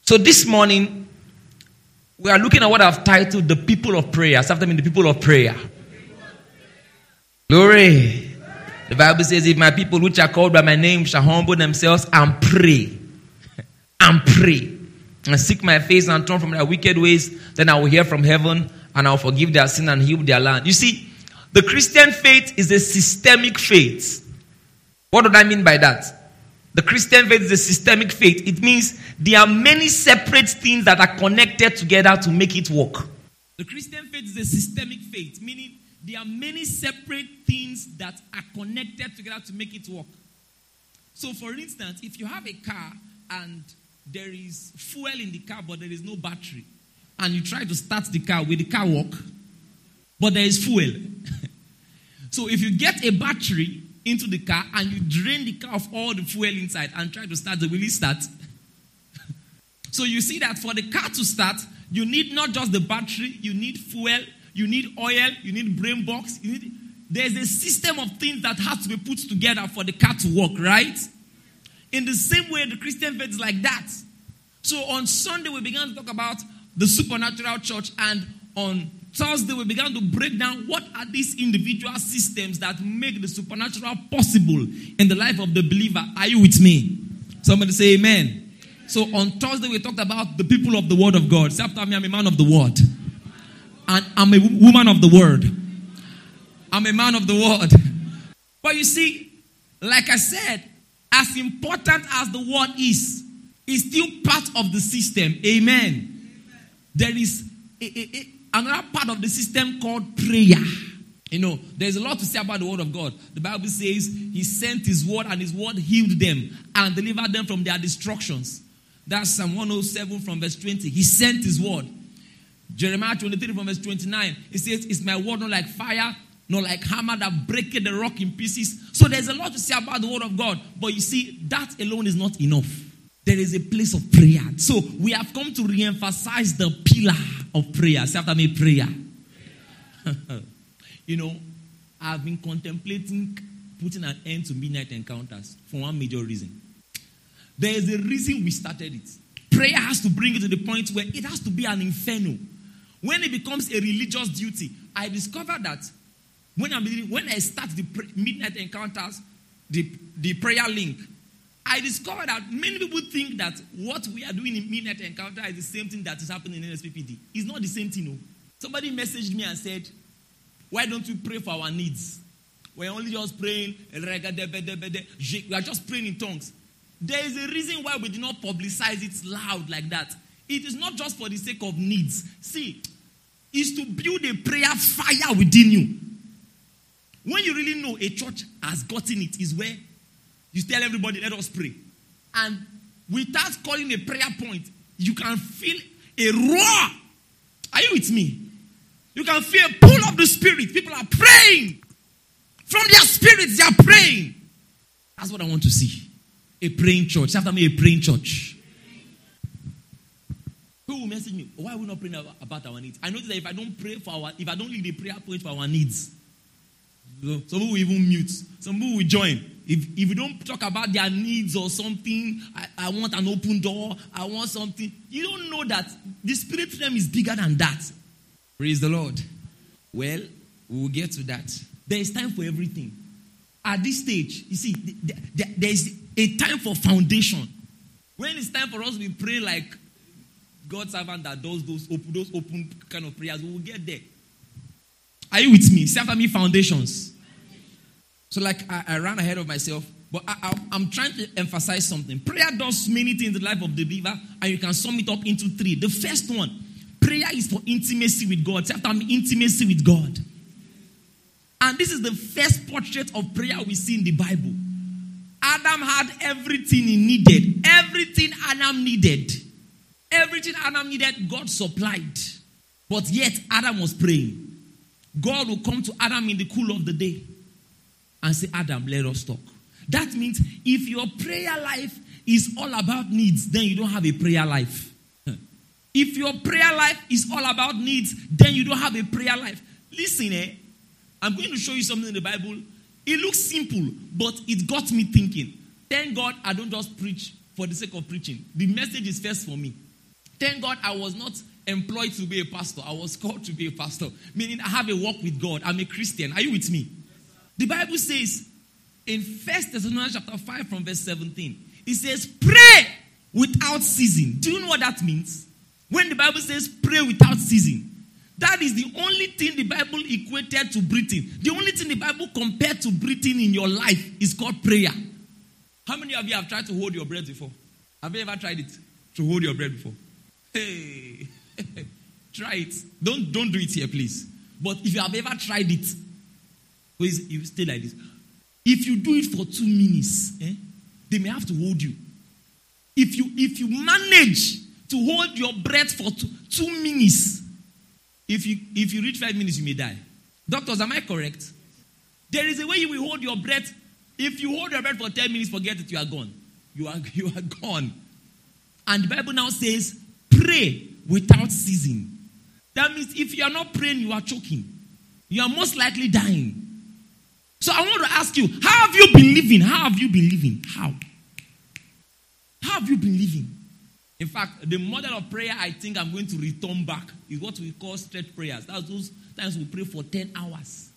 So this morning, we are looking at what I've titled the people of prayer. After me, the people of prayer. Glory. The Bible says, if my people which are called by my name shall humble themselves and pray. And pray. And seek my face and turn from their wicked ways, then I will hear from heaven and I will forgive their sin and heal their land. You see, the Christian faith is a systemic faith. What do I mean by that? The Christian faith is a systemic faith. It means there are many separate things that are connected together to make it work. The Christian faith is a systemic faith, meaning there are many separate things that are connected together to make it work. So, for instance, if you have a car and there is fuel in the car but there is no battery, and you try to start the car, will the car work? But there is fuel. So, if you get a battery into the car and you drain the car of all the fuel inside and try to start, will it start? So you see that for the car to start, you need not just the battery, you need fuel, you need oil, you need brain box, there's a system of things that has to be put together for the car to work, right? In the same way, the Christian faith is like that. So on Sunday, we began to talk about the supernatural church, and on Thursday, we began to break down what are these individual systems that make the supernatural possible in the life of the believer. Are you with me? Somebody say amen. So on Thursday, we talked about the people of the word of God. Say after me, I'm a man of the word. And I'm a woman of the word. I'm a man of the word. But you see, like I said, as important as the word is, it's still part of the system. Amen. There is another part of the system called prayer. You know, there's a lot to say about the word of God. The Bible says he sent his word and his word healed them and delivered them from their destructions. That's Psalm 107 from verse 20. He sent his word. Jeremiah 23 from verse 29. It says, it's my word not like fire, not like hammer that breaketh the rock in pieces. So there's a lot to say about the word of God. But you see, that alone is not enough. There is a place of prayer. So we have come to re-emphasize the pillar of prayer. Say after me, prayer. You know, I've been contemplating putting an end to midnight encounters for one major reason. There is a reason we started it. Prayer has to bring it to the point where it has to be an inferno. When it becomes a religious duty, I discovered that when I start the midnight encounters, the prayer link, I discovered that many people think that what we are doing in midnight encounter is the same thing that is happening in NSPPD. It's not the same thing, no. Somebody messaged me and said, why don't we pray for our needs? We're only just praying, we are just praying in tongues. There is a reason why we do not publicize it loud like that. It is not just for the sake of needs. See, it's to build a prayer fire within you. When you really know a church has gotten it, is where you tell everybody, let us pray. And without calling a prayer point, you can feel a roar. Are you with me? You can feel a pull of the spirit. People are praying. From their spirits, they are praying. That's what I want to see. A praying church. After me, a praying church. Who will message me? Why are we not praying about our needs? I notice that if I don't lead a prayer point for our needs, some people will even mute. Some people will join. If you don't talk about their needs or something, I want an open door, I want something. You don't know that the spirit realm is bigger than that. Praise the Lord. Well, we will get to that. There is time for everything. At this stage, you see, there is a time for foundation. When it's time for us to pray like God's servant that does those open kind of prayers, we will get there. Are you with me? Say after me, foundations. So like I ran ahead of myself, but I'm trying to emphasize something. Prayer does many things in the life of the believer, and you can sum it up into 3. The first one, prayer is for intimacy with God. Say after me, intimacy with God. And this is the first portrait of prayer we see in the Bible. Adam had everything he needed. Everything Adam needed. Everything Adam needed, God supplied. But yet, Adam was praying. God will come to Adam in the cool of the day and say, Adam, let us talk. That means if your prayer life is all about needs, then you don't have a prayer life. If your prayer life is all about needs, then you don't have a prayer life. Listen, I'm going to show you something in the Bible. It looks simple, but it got me thinking. Thank God I don't just preach for the sake of preaching. The message is first for me. Thank God I was not employed to be a pastor. I was called to be a pastor. Meaning I have a walk with God. I'm a Christian. Are you with me? The Bible says in 1 Thessalonians chapter 5 from verse 17, it says, pray without ceasing. Do you know what that means? When the Bible says pray without ceasing, that is the only thing the Bible equated to breathing. The only thing the Bible compared to breathing in your life is called prayer. How many of you have tried to hold your breath before? Have you ever tried it? To hold your breath before? Hey, try it. Don't do it here, please. But if you have ever tried it, please, you stay like this. If you do it for 2 minutes, they may have to hold you. If you manage to hold your breath for 2 minutes, if you reach 5 minutes, you may die. Doctors, am I correct? There is a way you will hold your breath. If you hold your breath for 10 minutes, forget it, you are gone. You are gone. And the Bible now says, pray without ceasing. That means if you are not praying, you are choking. You are most likely dying. So I want to ask you, how have you been living? How have you been living? How? How have you been living? In fact, the model of prayer I think I'm going to return back is what we call stretch prayers. That's those times we pray for 10 hours.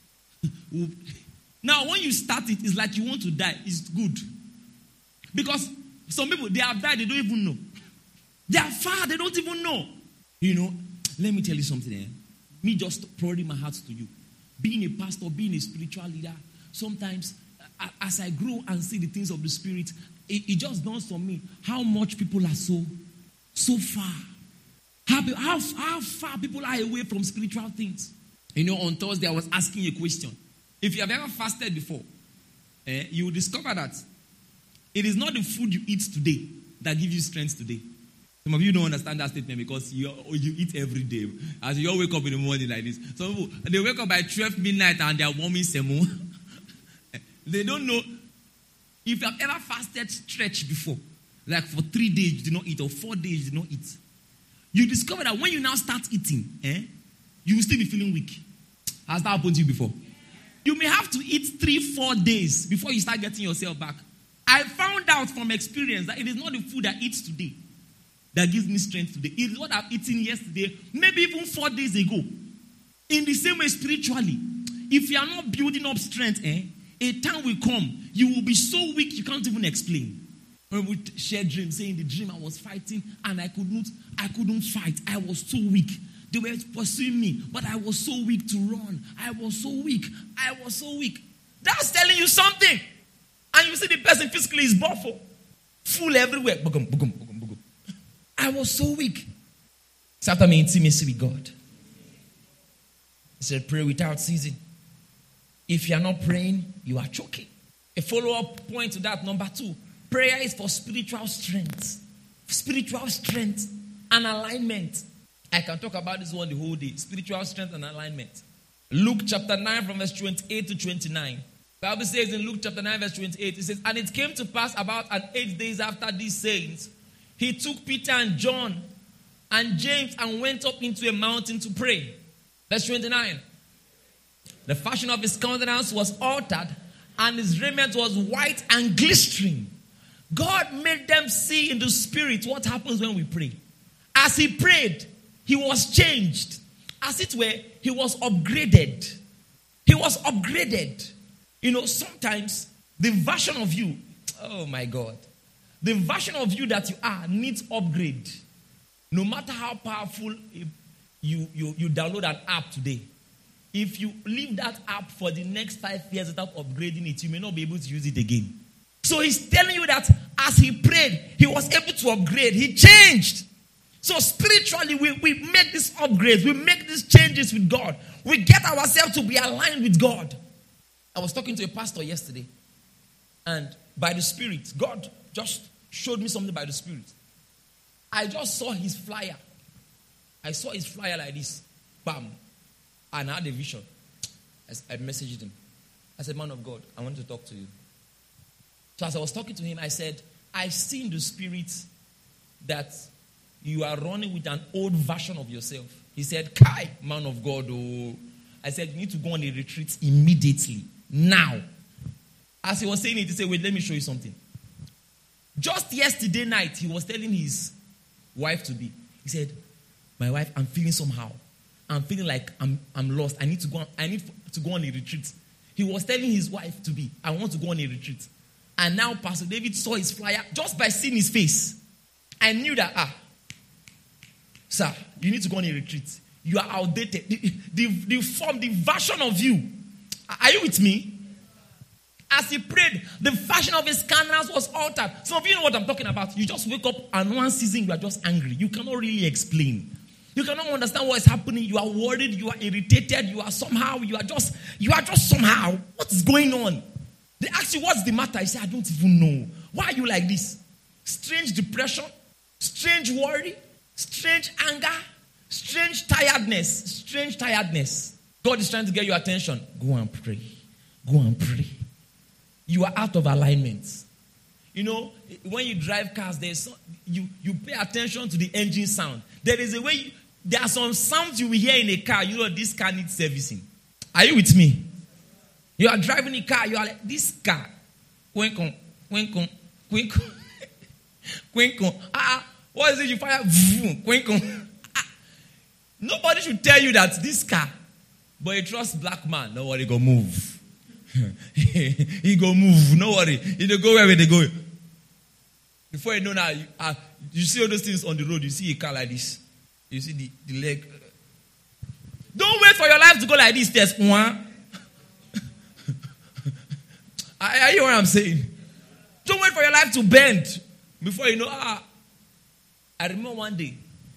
Now, when you start it, it's like you want to die. It's good. Because some people, they have died, they don't even know. They are far, they don't even know. You know, let me tell you something. Me just pouring my heart to you. Being a pastor, being a spiritual leader, sometimes as I grow and see the things of the Spirit, it just dawns on me how much people are so far. How far people are away from spiritual things. You know, on Thursday I was asking a question. If you have ever fasted before, you will discover that it is not the food you eat today that gives you strength today. Some of you don't understand that statement because you eat every day. As you all wake up in the morning like this. Some people, they wake up by 12 midnight and they are warming semo. They don't know. If you have ever fasted stretch before, like for 3 days you did not eat or 4 days you did not eat, you discover that when you now start eating, you will still be feeling weak. Has that happened to you before? You may have to eat 3-4 days before you start getting yourself back. I found out from experience that it is not the food I eat today that gives me strength today. It is what I've eaten yesterday, maybe even 4 days ago. In the same way, spiritually, if you are not building up strength, a time will come, you will be so weak you can't even explain. When we share dreams, saying in the dream I was fighting and I couldn't fight. I was so weak. They were pursuing me, but I was so weak to run. I was so weak. That's telling you something. And you see the person physically is buffalo, full everywhere. I was so weak. It's after my intimacy with God. He said, pray without ceasing. If you are not praying, you are choking. A follow-up point to that, number 2. Prayer is for spiritual strength. Spiritual strength and alignment. I can talk about this one the whole day. Spiritual strength and alignment. Luke chapter 9 from verse 28 to 29. The Bible says in Luke chapter 9 verse 28, it says, and it came to pass about 8 days after these sayings, he took Peter and John and James and went up into a mountain to pray. Verse 29. The fashion of his countenance was altered, and his raiment was white and glistering. God made them see in the spirit what happens when we pray. As he prayed, he was changed. As it were, he was upgraded. He was upgraded. You know, sometimes the version of you, oh my God, the version of you that you are needs upgrade. No matter how powerful you download an app today, if you leave that app for the next 5 years without upgrading it, you may not be able to use it again. So he's telling you that as he prayed, he was able to upgrade. He changed. So spiritually, we make these upgrades. We make these changes with God. We get ourselves to be aligned with God. I was talking to a pastor yesterday, and by the Spirit, God just showed me something by the Spirit. I just saw his flyer. I saw his flyer like this. Bam. And I had a vision. I messaged him. I said, man of God, I want to talk to you. So as I was talking to him, I said, I see in the Spirit that you are running with an old version of yourself. He said, Kai, man of God. Oh. I said, you need to go on a retreat immediately. Now. As he was saying it, he said, wait, let me show you something. Just yesterday night, he was telling his wife to be. He said, my wife, I'm feeling somehow. I'm feeling like I'm lost. I need to go on a retreat. He was telling his wife to be, I want to go on a retreat. And now Pastor David saw his flyer just by seeing his face. I knew that, sir, you need to go on a retreat. You are outdated. The form, the version of you. Are you with me? As he prayed, the fashion of his countenance was altered. Some of you know what I'm talking about. You just wake up and one season you are just angry. You cannot really explain. You cannot understand what is happening. You are worried. You are irritated. You are just somehow. What is going on? They ask you, what's the matter? You say, I don't even know. Why are you like this? Strange depression, strange worry, strange anger, strange tiredness. God is trying to get your attention. Go and pray. Go and pray. You are out of alignment. You know, when you drive cars, you pay attention to the engine sound. There are some sounds you will hear in a car. You know, this car needs servicing. Are you with me? You are driving a car. You are like, this car. What is it you fire? Nobody should tell you that this car. But you trust black man. No worry, go move. He go move. No worry. He go where they go. Before you know now, you see all those things on the road. You see a car like this. You see the leg. Don't wait for your life to go like this. There's one. Are you what I'm saying? Don't wait for your life to bend before you know. I remember one day.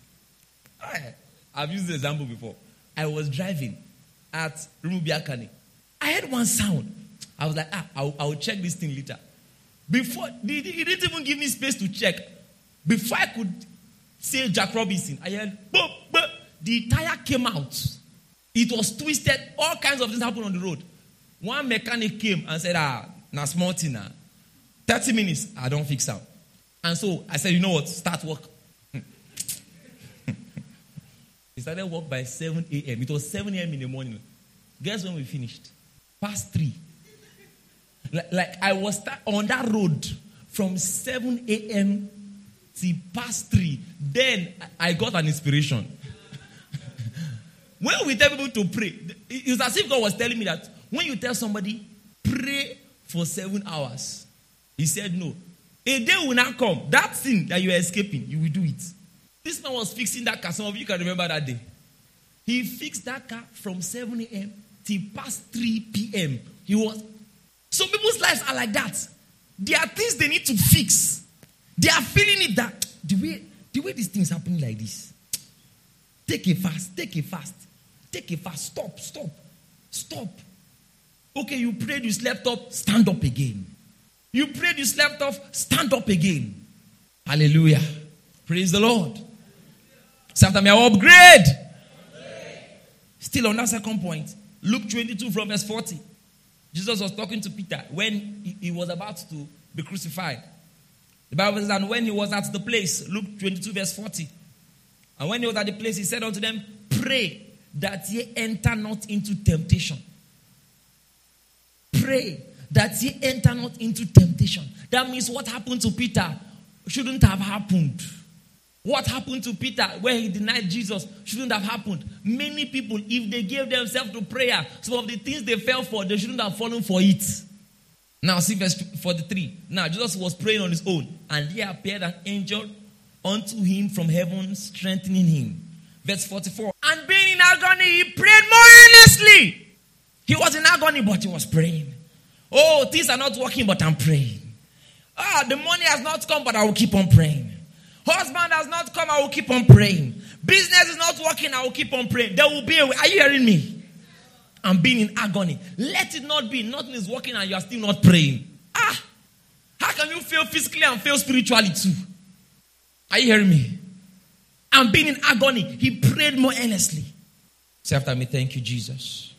I've used the example before. I was driving at Rumubiakani. I heard one sound. I was like, I will check this thing later. Before, he didn't even give me space to check. Before I could say Jack Robinson, I heard, boom, boom. The tire came out. It was twisted. All kinds of things happened on the road. One mechanic came and said, now small thing now. 30 minutes, I don't fix out. And so I said, you know what, start work. He started work by 7 a.m. It was 7 a.m. in the morning. Guess when we finished? Past 3. Like I was on that road from 7 a.m. till past 3. Then I got an inspiration. When we tell people to pray, it's as if God was telling me that when you tell somebody, pray for 7 hours, he said no. A day will not come. That thing that you are escaping, you will do it. This man was fixing that car. Some of you can remember that day. He fixed that car from 7 a.m. till past 3 p.m. Some people's lives are like that. There are things they need to fix. They are feeling it that the way these things happen like this. Take a fast. Stop. Okay, you prayed, you slept up, stand up again. You prayed, you slept off, stand up again. Hallelujah. Praise the Lord. Sometimes I upgrade. Still on that second point, Luke 22 from verse 40. Jesus was talking to Peter when he was about to be crucified. The Bible says, and when he was at the place, Luke 22 verse 40. And when he was at the place, he said unto them, pray that ye enter not into temptation. Pray that ye enter not into temptation. That means what happened to Peter shouldn't have happened. What happened to Peter where he denied Jesus shouldn't have happened. Many people, if they gave themselves to prayer, some of the things they fell for, they shouldn't have fallen for it. Now see verse 43. Now Jesus was praying on his own, and there appeared an angel unto him from heaven, strengthening him. Verse 44. And being in agony, he prayed more earnestly. He was in agony, but he was praying. Oh, things are not working, but I'm praying. The money has not come, but I will keep on praying. Husband has not come, I will keep on praying. Business is not working, I will keep on praying. There will be a way. Are you hearing me? I'm being in agony. Let it not be. Nothing is working and you are still not praying. How can you fail physically and fail spiritually too? Are you hearing me? I'm being in agony. He prayed more earnestly. Say after me, thank you, Jesus.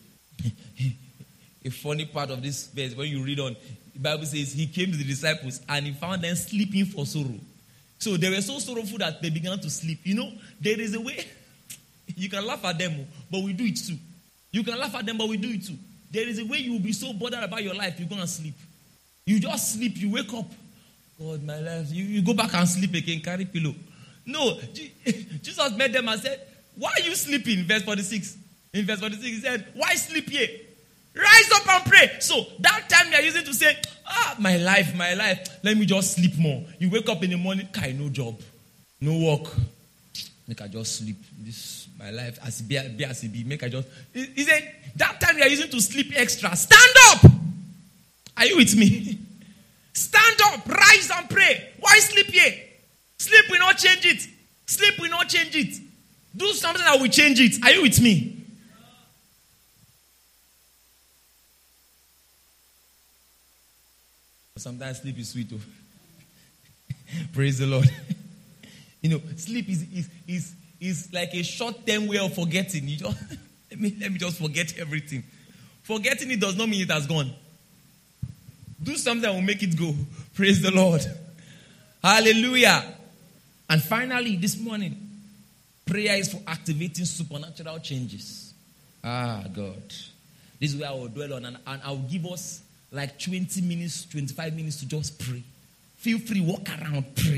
A funny part of this verse, when you read on, the Bible says he came to the disciples and he found them sleeping for sorrow. So they were so sorrowful that they began to sleep. You know, there is a way. You can laugh at them, but we do it too. You can laugh at them, but we do it too. There is a way you will be so bothered about your life, you're going to sleep. You just sleep, you wake up. God, my life. You go back and sleep again, carry pillow. No, Jesus met them and said, why are you sleeping? Verse 46. In verse 46, he said, why sleep here? Rise up and pray. So that time they are using to say, my life. Let me just sleep more. You wake up in the morning, no job, no work. Make I just sleep. This my life as it be. Make I just. He said that time they are using to sleep extra. Stand up. Are you with me? Stand up, rise and pray. Why sleep here? Sleep will not change it. Sleep will not change it. Do something that will change it. Are you with me? Sometimes sleep is sweet. Praise the Lord. Sleep is like a short-term way of forgetting. You just let me just forget everything. Forgetting it does not mean it has gone. Do something that will make it go. Praise the Lord. Hallelujah. And finally, this morning, prayer is for activating supernatural changes. God. This is where I will dwell on, and I will give us like 20 minutes, 25 minutes to just pray. Feel free, walk around, pray.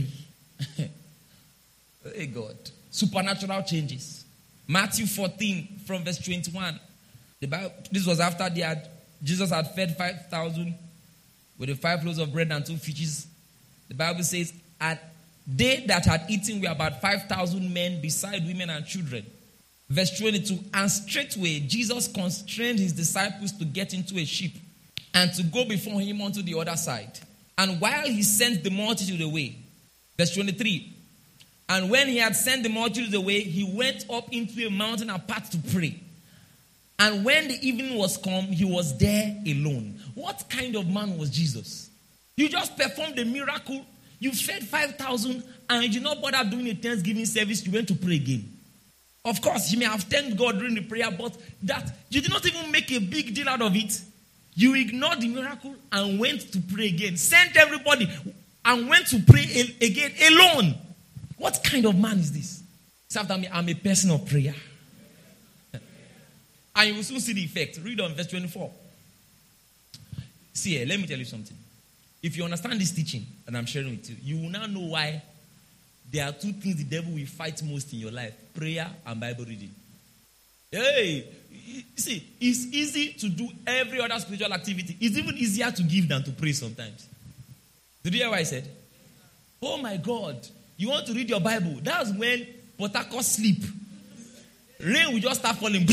Hey God. Supernatural changes. Matthew 14 from verse 21. This was after Jesus had fed 5,000 with the 5 loaves of bread and 2 fishes. The Bible says, and they that had eaten were about 5,000 men beside women and children. Verse 22, and straightway Jesus constrained his disciples to get into a ship and to go before him onto the other side. And while he sent the multitude away, verse 23, and when he had sent the multitude away, he went up into a mountain apart to pray. And when the evening was come, he was there alone. What kind of man was Jesus? You just performed a miracle. You fed 5,000 and you did not bother doing a Thanksgiving service. You went to pray again. Of course, you may have thanked God during the prayer, but that you did not even make a big deal out of it. You ignored the miracle and went to pray again. Sent everybody and went to pray again alone. What kind of man is this? Say after me, I'm a person of prayer. And you will soon see the effect. Read on verse 24. See here, let me tell you something. If you understand this teaching that I'm sharing with you, you will now know why there are 2 things the devil will fight most in your life. Prayer and Bible reading. Hey, see, it's easy to do every other spiritual activity. It's even easier to give than to pray sometimes. Did you hear what I said? Oh my God. You want to read your Bible. That's when Potako sleep. Rain will just start falling.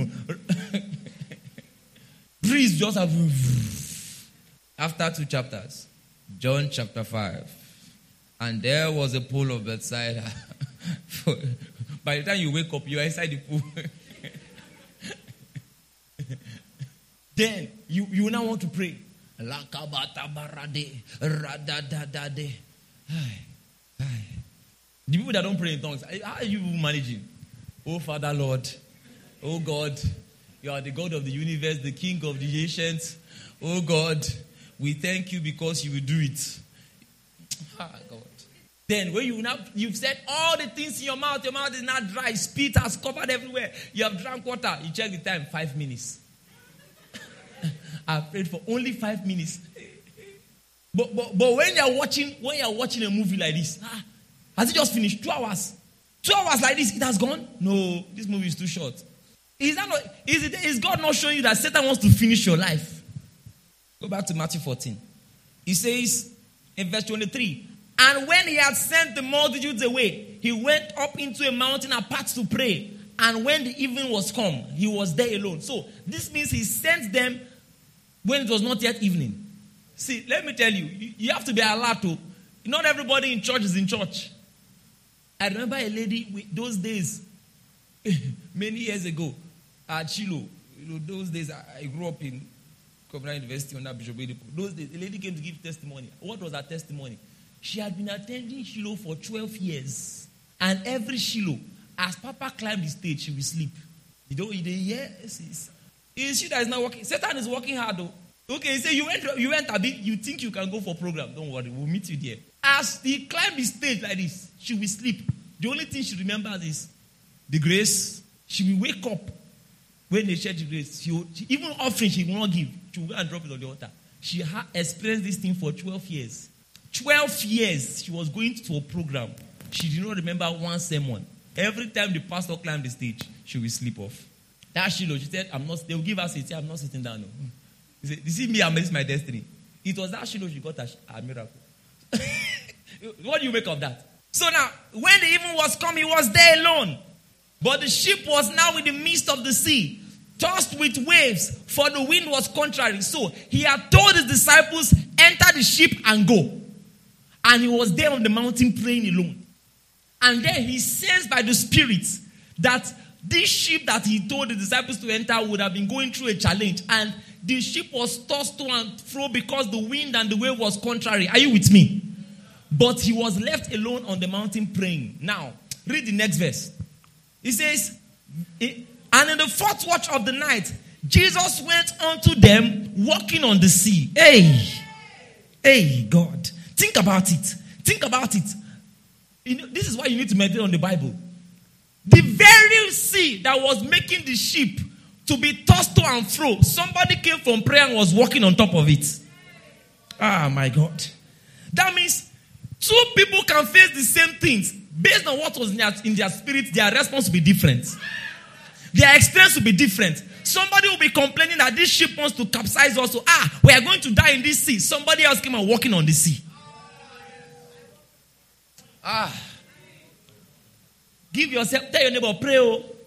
Breeze just have. After 2 chapters, John chapter 5. And there was a pool of Bethsaida. By the time you wake up, you are inside the pool. Then you now want to pray. The people that don't pray in tongues, how are you managing? Oh, Father, Lord. Oh, God. You are the God of the universe, the King of the ancients. Oh, God. We thank you because you will do it. God. Then when you've said all the things in your mouth is not dry. Spit has covered everywhere. You have drank water. You check the time, 5 minutes. I've prayed for only 5 minutes. But when you're watching a movie like this, has it just finished? 2 hours? 2 hours like this, it has gone? No, this movie is too short. Is God not showing you that Satan wants to finish your life? Go back to Matthew 14. He says in verse 23, and when he had sent the multitudes away, he went up into a mountain apart to pray. And when the evening was come, he was there alone. So this means he sent them when it was not yet evening. See, let me tell you, you have to be alert to. Not everybody in church is in church. I remember a lady those days, many years ago, at Shiloh. Those days I grew up in Covenant University under Bishop Edipo. Those days, a lady came to give testimony. What was her testimony? She had been attending Shiloh for 12 years. And every Shiloh, as Papa climbed the stage, she will sleep. Yes. Is she that is not working? Satan is working hard though. Okay, he said you went a bit, you think you can go for program. Don't worry, we'll meet you there. As he climbed the stage like this, she will sleep. The only thing she remembers is the grace. She will wake up when they share the grace. Even offering she will not give. She will go and drop it on the altar. She had experienced this thing for 12 years. 12 years she was going to a program. she did not remember one sermon. Every time the pastor climbed the stage, she will sleep off. That Shiloh, she said, they will give her seat. I'm not sitting down. No. He said, you see me, I missed my destiny. It was that Shiloh she got a miracle. What do you make of that? So now, when the evening was come, he was there alone. But the ship was now in the midst of the sea, tossed with waves, for the wind was contrary. So he had told his disciples, enter the ship and go. And he was there on the mountain praying alone. And then he says by the Spirit that this ship that he told the disciples to enter would have been going through a challenge. And the ship was tossed to and fro because the wind and the wave was contrary. Are you with me? But he was left alone on the mountain praying. Now, read the next verse. He says, and in the fourth watch of the night, Jesus went unto them walking on the sea. Hey, God. Think about it. You know, this is why you need to meditate on the Bible. The very sea that was making the ship to be tossed to and fro, somebody came from prayer and was walking on top of it. Ah, my God. That means two people can face the same things. Based on what was in their spirit, their response will be different. Their experience will be different. Somebody will be complaining that this ship wants to capsize also. We are going to die in this sea. Somebody else came and walking on the sea. Give yourself, tell your neighbor, pray.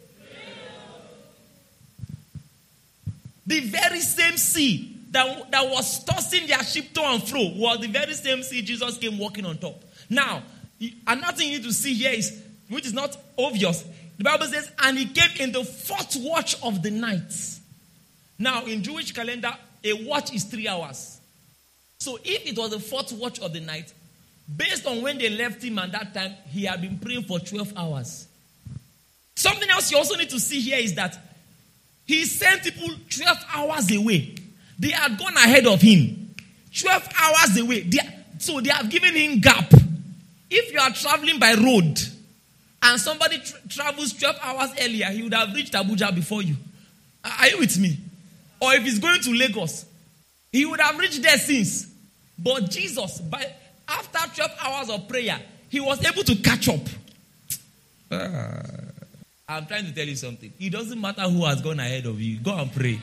The very same sea that was tossing their ship to and fro was the very same sea Jesus came walking on top. Now, another thing you need to see here is, which is not obvious. The Bible says, and he came in the fourth watch of the night. Now, in Jewish calendar, a watch is 3 hours. So if it was the fourth watch of the night, based on when they left him at that time, he had been praying for 12 hours. Something else you also need to see here is that he sent people 12 hours away. They had gone ahead of him. 12 hours away. So they have given him gap. If you are traveling by road and somebody travels 12 hours earlier, he would have reached Abuja before you. Are you with me? Or if he's going to Lagos, he would have reached there since. But Jesus, after 12 hours of prayer, he was able to catch up. I'm trying to tell you something. It doesn't matter who has gone ahead of you. Go and pray.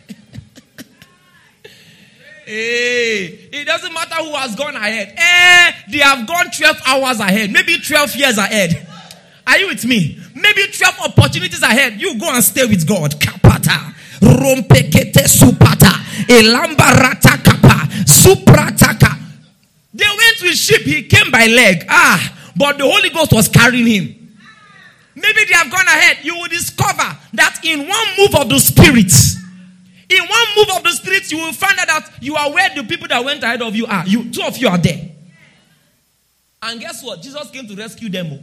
It doesn't matter who has gone ahead. They have gone 12 hours ahead. Maybe 12 years ahead. Are you with me? Maybe 12 opportunities ahead. You go and stay with God. Kapata. Rompekete supata. Elambarata kapa. Suprataka. They went with ship. He came by leg. But the Holy Ghost was carrying him. Maybe they have gone ahead. You will discover that in one move of the Spirit, you will find out that you are where the people that went ahead of you are. Two of you are there. And guess what? Jesus came to rescue them.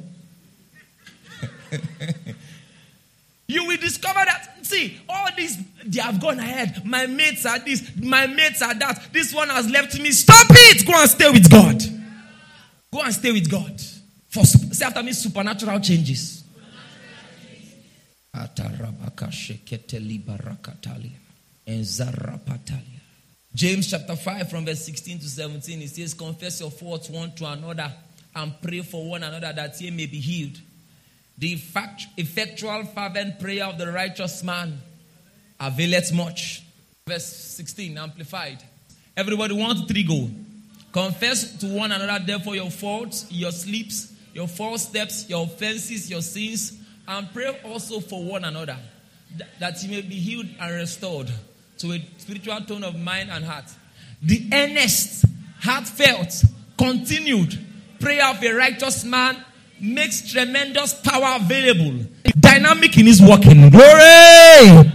You will discover that, see, all these, they have gone ahead. My mates are this, my mates are that. This one has left me. Stop it! Go and stay with God. Go and stay with God. Say after me, supernatural changes. James chapter 5 from verse 16 to 17, it says, confess your faults one to another and pray for one another that ye may be healed. The effectual fervent prayer of the righteous man availeth much. Verse 16, amplified. Everybody 1 to 3 go. Confess to one another therefore your faults, your slips, your false steps, your offenses, your sins, and pray also for one another, that you may be healed and restored to a spiritual tone of mind and heart. The earnest, heartfelt, continued prayer of a righteous man makes tremendous power available. Dynamic in his working. Glory!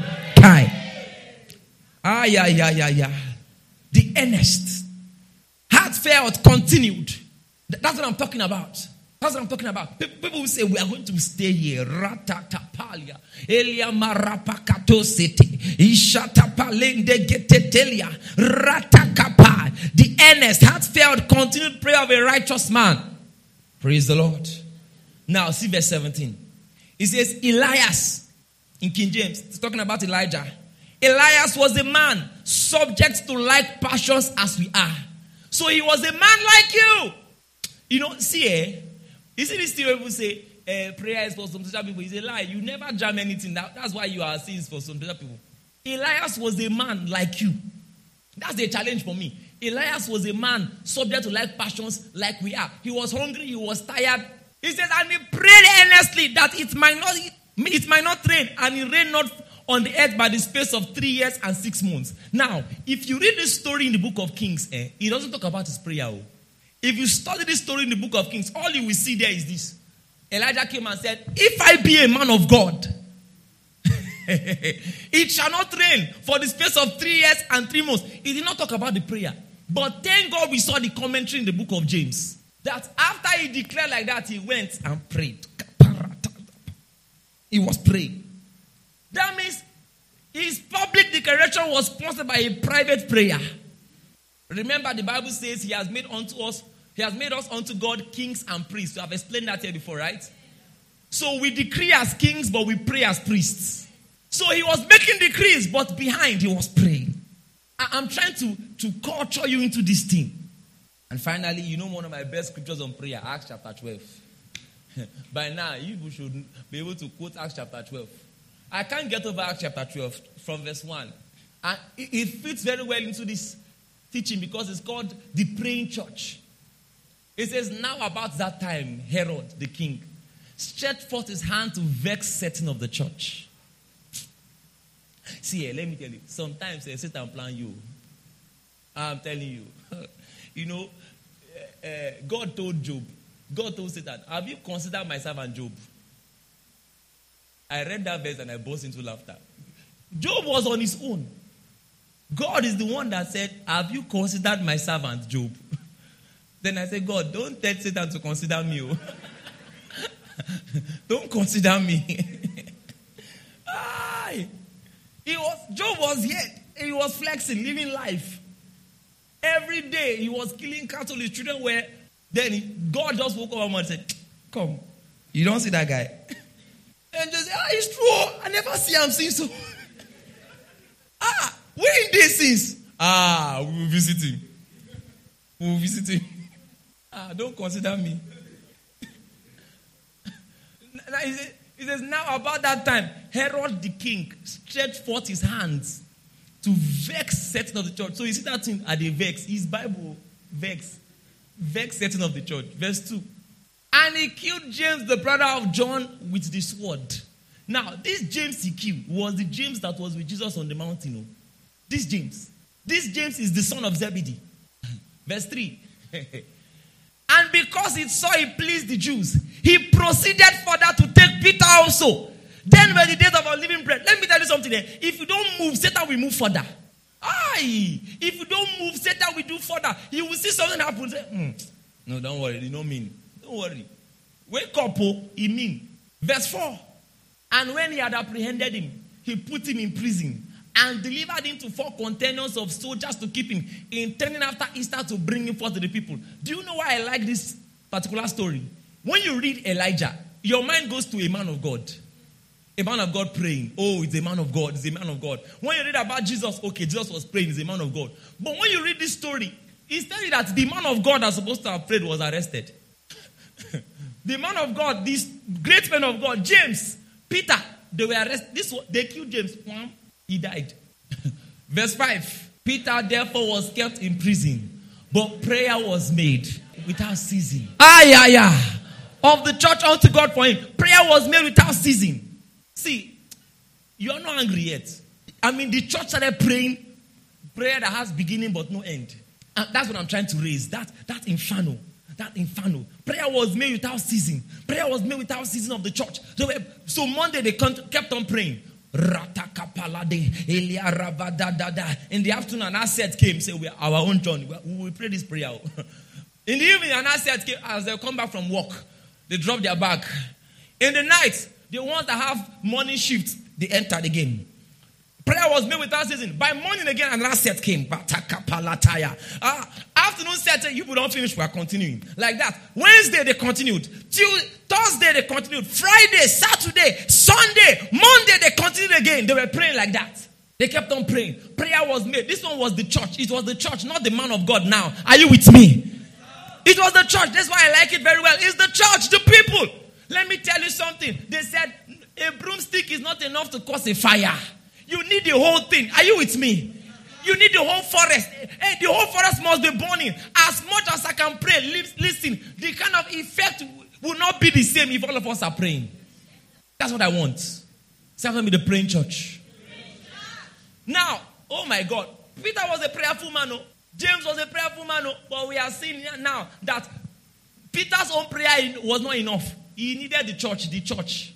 The earnest, heartfelt, continued. That's what I'm talking about. That's what I'm talking about. People will say, we are going to stay here. Ratatapalia. Elia marapakato sete. Ishatapalende getetelia. Ratakapa. The earnest, heartfelt, continued prayer of a righteous man. Praise the Lord. Now, see verse 17. It says, Elias, in King James, it's talking about Elijah. Elias was a man subject to like passions as we are. So he was a man like you. You know, see, You see this thing where people say, prayer is for some special people. It's a lie. You never jam anything. That's why you are saying it's for some special people. Elias was a man like you. That's the challenge for me. Elias was a man subject to life passions like we are. He was hungry. He was tired. He says, and he prayed earnestly that it might not rain. And it rained not on the earth by the space of 3 years and 6 months. Now, if you read this story in the book of Kings, it doesn't talk about his prayer. If you study this story in the book of Kings, all you will see there is this. Elijah came and said, if I be a man of God, it shall not rain for the space of 3 years and 3 months. He did not talk about the prayer. But thank God we saw the commentary in the book of James. That after he declared like that, he went and prayed. He was praying. That means his public declaration was sponsored by a private prayer. Remember, the Bible says he has made us unto God kings and priests. So I've explained that here before, right? So we decree as kings, but we pray as priests. So he was making decrees, but behind he was praying. I'm trying to culture you into this thing. And finally, you know one of my best scriptures on prayer, Acts chapter 12. By now, you should be able to quote Acts chapter 12. I can't get over Acts chapter 12 from verse 1. And it fits very well into this teaching because it's called the praying church. It says, now about that time, Herod the king stretched forth his hand to vex certain of the church. See, let me tell you, sometimes Satan plan you. I'm telling you. You know, God told Satan, have you considered my servant Job? I read that verse and I burst into laughter. Job was on his own. God is the one that said, have you considered my servant Job? Then I said, God, don't tell Satan to consider me. Don't consider me. Job was here. He was flexing, living life. Every day he was killing cattle. His children were. Then God just woke up and said, come. You don't see that guy? And just say, it's true. I never see him since so. Where in this since? We will visit him. We will visit him. Don't consider me. He says, now about that time, Herod the king stretched forth his hands to vex certain of the church. So you see that thing at the vex. His Bible, vex. Vex certain of the church. Verse 2. And he killed James, the brother of John, with the sword. Now, this James he killed was the James that was with Jesus on the mountain. This James. This James is the son of Zebedee. Verse 3. And because he saw it pleased the Jews, he proceeded further to take Peter also. Then were the days of unleavened bread. Let me tell you something there. If you don't move, Satan will move further. If you don't move, Satan will do further. You will see something happen. Say, no, don't worry. You don't mean. Don't worry. Wake up, he mean. Verse 4. And when he had apprehended him, he put him in prison and delivered him to 4 containers of soldiers to keep him, intending after Easter to bring him forth to the people. Do you know why I like this particular story? When you read Elijah, your mind goes to a man of God. A man of God praying. Oh, it's a man of God. It's a man of God. When you read about Jesus, okay, Jesus was praying. He's a man of God. But when you read this story, it's telling you that the man of God that's supposed to have prayed was arrested. The man of God, this great man of God, James, Peter, they were arrested. They killed James. He died. Verse 5. Peter therefore was kept in prison, but prayer was made without ceasing. Of the church unto God for him. Prayer was made without ceasing. See, you are not angry yet. I mean, the church started praying, prayer that has beginning but no end. And that's what I'm trying to raise. That inferno. Prayer was made without ceasing. Prayer was made without ceasing of the church. So Monday they kept on praying. In the afternoon, an asset came, said, our own John, we will pray this prayer. In the evening, an asset came, as they come back from work, they drop their bag. In the night, the ones that have morning shifts, they entered again. Prayer was made without ceasing. By morning again, another set came. Afternoon set, you don't finish, we are continuing. Like that. Wednesday, they continued. Thursday, they continued. Friday, Saturday, Sunday, Monday, they continued again. They were praying like that. They kept on praying. Prayer was made. This one was the church. It was the church, not the man of God now. Are you with me? It was the church. That's why I like it very well. It's the church, the people. Let me tell you something. They said a broomstick is not enough to cause a fire. You need the whole thing. Are you with me? You need the whole forest. Hey, the whole forest must be burning. As much as I can pray, listen, the kind of effect will not be the same if all of us are praying. That's what I want. Say after me, the praying church. Now, oh my God, Peter was a prayerful man. James was a prayerful man. But we are seeing now that Peter's own prayer was not enough. He needed the church.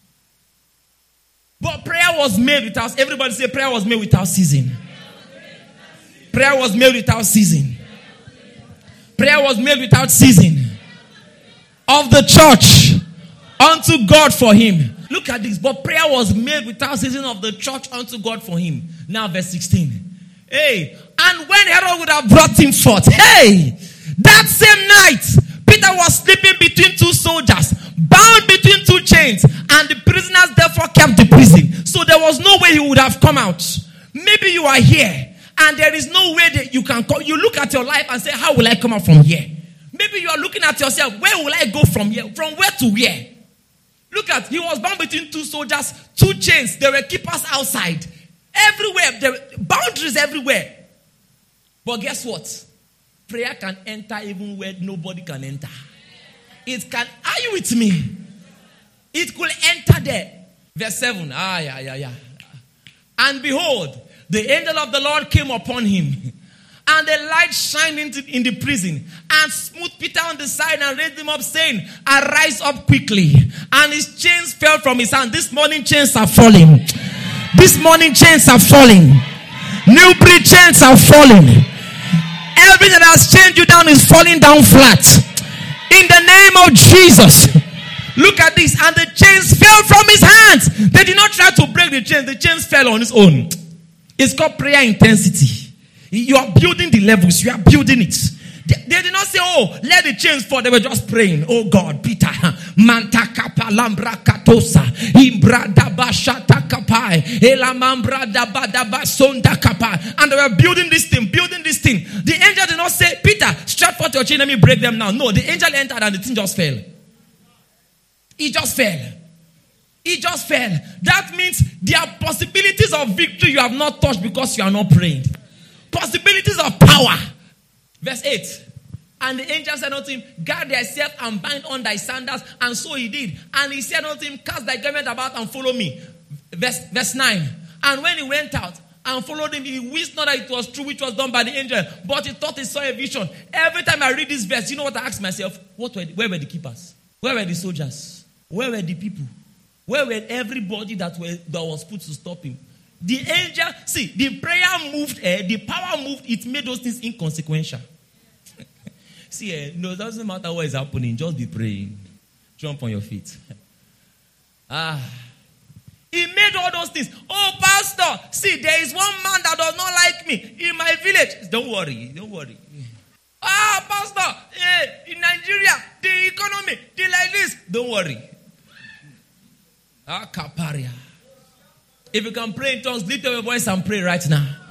But prayer was made without, everybody say prayer was made without ceasing. Prayer was made without ceasing. Prayer was made without ceasing. Of the church unto God for him. Look at this. But prayer was made without ceasing of the church unto God for him. Now verse 16. Hey. And when Herod would have brought him forth. Hey. That same night, Peter was sleeping between two soldiers, bound between two chains. And the prisoners therefore kept the prison. So there was no way he would have come out. Maybe you are here. And there is no way that you can come. You look at your life and say, how will I come out from here? Maybe you are looking at yourself, where will I go from here? From where to where? Look at, he was bound between two soldiers, two chains. There were keepers outside. Everywhere. There were boundaries everywhere. But guess what? Prayer can enter even where nobody can enter. It can, are you with me? It could enter there. Verse 7. And behold, the angel of the Lord came upon him. And the light shined in the prison and smote Peter on the side and raised him up, saying, arise up quickly. And his chains fell from his hand. This morning chains are falling. This morning chains are falling. Newbury chains are falling. Everything that has chained you down is falling down flat. In the name of Jesus. Look at this. And the chains fell from his hands. They did not try to break the chains. The chains fell on its own. It's called prayer intensity. You are building the levels. You are building it. They did not say, oh, let the chains fall. They were just praying. Oh God, Peter. Manta kapa lambra katosa. Imbra daba shata kapai. Elamambra daba daba sonda kapai. And they were building this thing. The angel did not say, Peter, stretch forth your chain. Let me break them now. No, the angel entered and the thing just fell. It just fell. That means there are possibilities of victory you have not touched because you are not praying. Possibilities of power. Verse 8. And the angel said unto him, guard thyself and bind on thy sandals. And so he did. And he said unto him, cast thy garment about and follow me. Verse 9. And when he went out and followed him, he wist not that it was true which was done by the angel, but he thought he saw a vision. Every time I read this verse, you know what I ask myself? Where were the keepers? Where were the soldiers? Where were the people? Where were everybody that was put to stop him? The angel, see, the prayer moved, the power moved, it made those things inconsequential. See, no, it doesn't matter what is happening, just be praying. Jump on your feet. He made all those things. Oh, pastor, see, there is one man that does not like me in my village. Don't worry. Pastor, in Nigeria, the economy, like this. Don't worry. Kaparia. If you can pray in tongues, lift up your voice and pray right now.